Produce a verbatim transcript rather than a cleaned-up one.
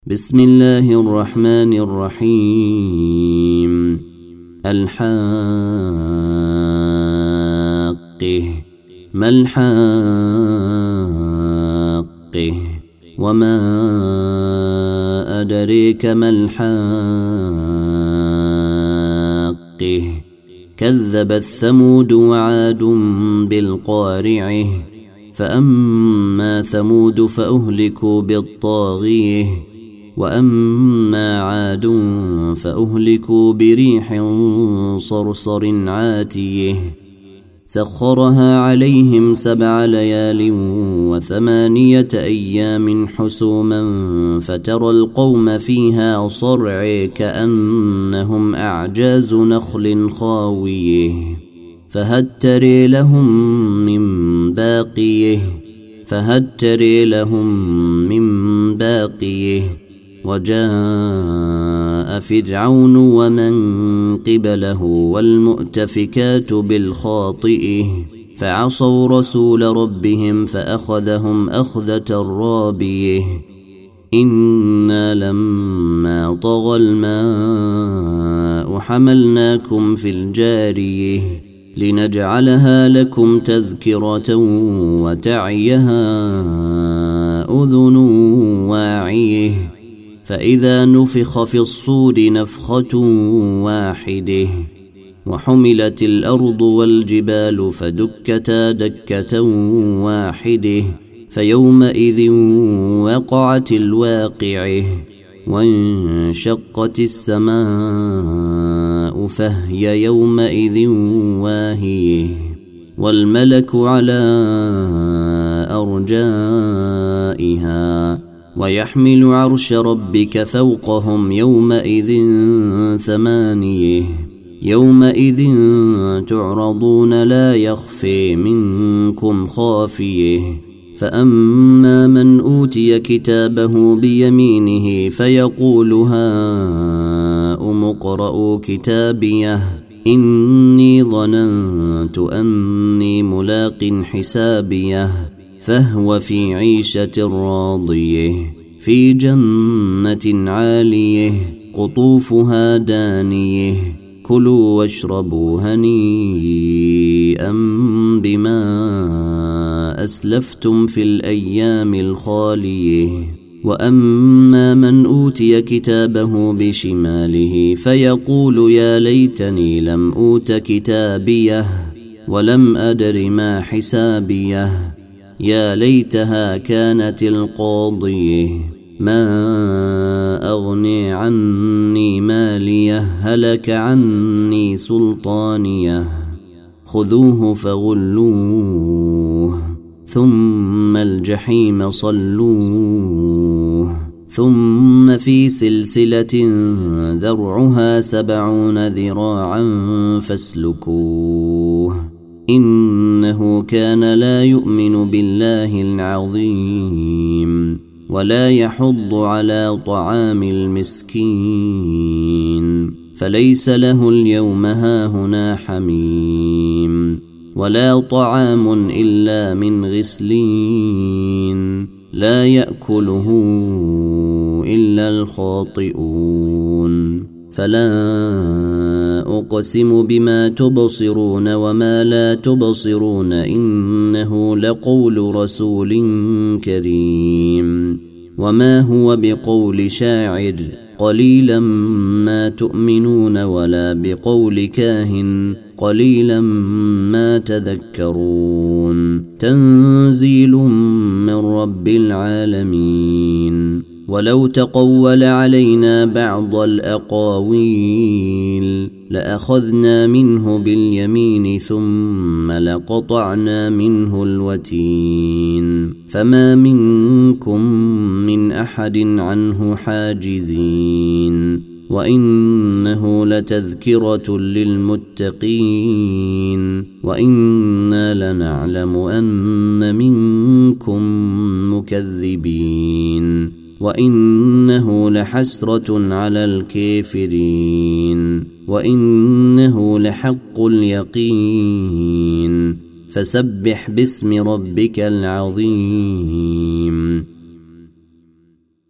بسم الله الرحمن الرحيم. الحاقة ما الحاقة وما أدريك ما الحاقة كذبت ثمود وعاد بالقارعة فأما ثمود فأهلكوا بالطاغية وأما عاد فأهلكوا بريح صرصر عاتيه سخرها عليهم سبع ليال وثمانية أيام حسوما فترى القوم فيها صرعى كأنهم أعجاز نخل خاويه فهل ترى لهم من باقيه فهل ترى لهم من باقيه وجاء فرعون ومن قبله والمؤتفكات بالخاطئه فعصوا رسول ربهم فأخذهم أخذة رابيه إنا لما طغى الماء حملناكم في الجاريه لنجعلها لكم تذكرة وتعيها أذن واعيه فإذا نفخ في الصور نفخة واحدة وحملت الأرض والجبال فدكتا دكة واحدة فيومئذ وقعت الواقعة وانشقت السماء فهي يومئذ واهية والملك على أرجائها ويحمل عرش ربك فوقهم يومئذ ثمانية يومئذ تعرضون لا يخفي منكم خافيه فأما من أوتي كتابه بيمينه فيقول هاؤم اقرءوا كتابيه إني ظننت أني ملاق حسابيه فهو في عيشة راضية في جنة عالية قطوفها دانية كلوا واشربوا هنيئا بما أسلفتم في الأيام الخالية وأما من أوتي كتابه بشماله فيقول يا ليتني لم أوت كتابيه ولم أدر ما حسابيه يا ليتها كانت القاضية ما أغني عني ماليه هلك عني سلطانيه خذوه فغلوه ثم الجحيم صلوه ثم في سلسلة ذرعها سبعون ذراعا فاسلكوه إنه كان لا يؤمن بالله العظيم ولا يحض على طعام المسكين فليس له اليوم هاهنا حميم ولا طعام إلا من غسلين لا يأكله إلا الخاطئون فلا أقسم بما تبصرون وما لا تبصرون إنه لقول رسول كريم وما هو بقول شاعر قليلا ما تؤمنون ولا بقول كاهن قليلا ما تذكرون تنزيل من رب العالمين ولو تقول علينا بعض الأقاويل لأخذنا منه باليمين ثم لقطعنا منه الوتين فما منكم من أحد عنه حاجزين وإنه لتذكرة للمتقين وإنا لنعلم أن منكم مكذبين وإنه لحسرة على الكافرين وإنه لحق اليقين فسبح باسم ربك العظيم